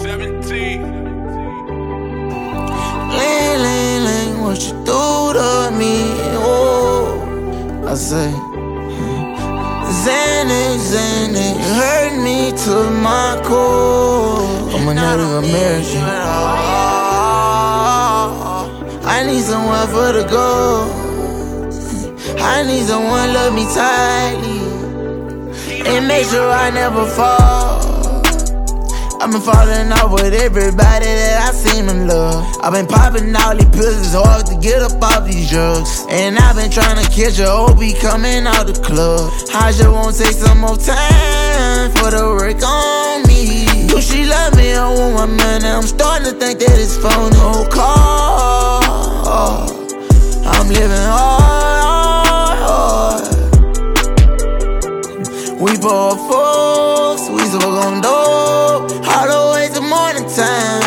17. Lean, what you do to me? Oh, I say, Xanax, hurt me to my core. I'm a Native American. I need someone for the goal. I need someone love me tightly and make sure I never fall. I've been falling off with everybody that I seem to love. I've been popping all these pills, it's hard to get up off these drugs. And I've been trying to catch a OB coming out the club. I just won't take some more time for the work on me. Do she love me or want my money? I'm starting to think that it's phony. No call, I'm living hard. We both folks, we smoke on dope all the way to morning time.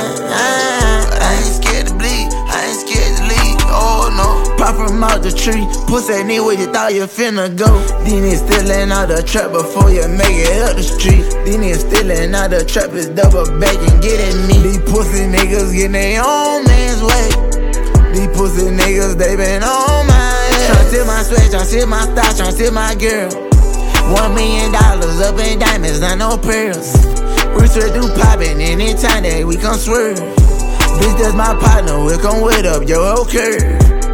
I ain't scared to bleed, I ain't scared to leave, oh no. Pop from out the tree, pussy ain't where you thought you finna go. These niggas stealing out the trap before you make it up the street. These niggas stealing out the trap, is double back and getting me. These pussy niggas getting their own man's way. These pussy niggas, they been on my ass. Tryna steal my sweat, tryna steal my style, tryna steal my girl. $1 million up in diamonds, not no pearls. We straight through poppin' anytime that we come swerve. Bitch, that's my partner, we'll come with up your whole curve.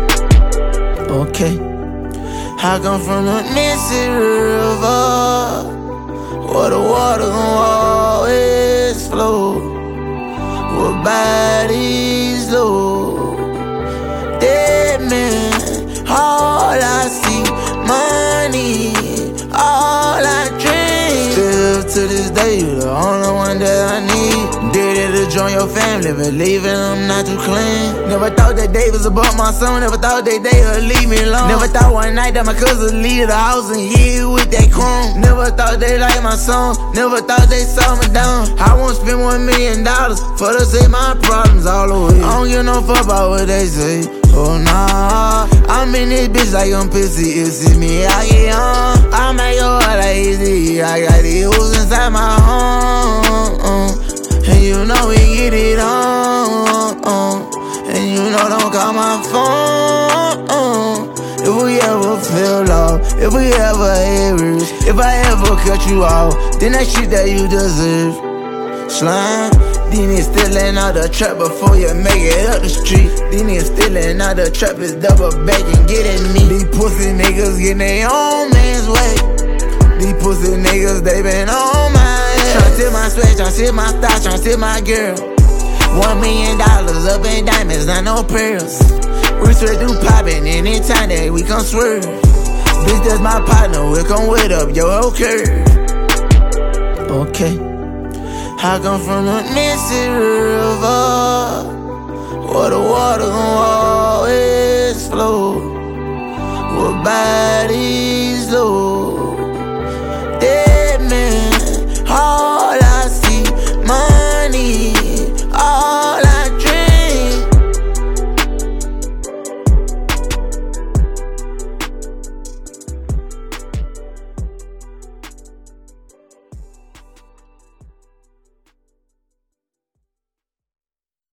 Okay, I come from the Mississippi River, where the water gon' always flow, where bodies low. Dead man, all I see, money, all I dream. Still to this day, you the only one that I need. Did it to join your family, believing I'm not too clean. Never thought that day was about my son, never thought that they would leave me alone. Never thought one night that my cousin leave the house and hit with that chrome. Never thought they liked my song, never thought they saw me down. I won't spend $1 million for to save my problems all the way. I don't give no fuck about what they say. Oh nah, I'm in this bitch like I'm pissy. If it's me, I get on. I make your heart like easy. I got these hoes inside my home, and you know we get it on. And you know don't call my phone. If we ever fell off, if we ever errors, if I ever cut you off, then that shit that you deserve. Slime. These niggas stealing out the trap before you make it up the street. These niggas stealing out the trap, is double back and getting me. These pussy niggas getting their own man's way. These pussy niggas, they been on my ass. Tryna steal my sweat, tryna steal my style, tryna steal my girl. $1 million up in diamonds, not no pearls. We straight through poppin' anytime that we come swerve. Bitch, that's my partner, we'll come with up your whole curve. Okay, I come from the Mississippi River, where the water gon' always flow, where bodies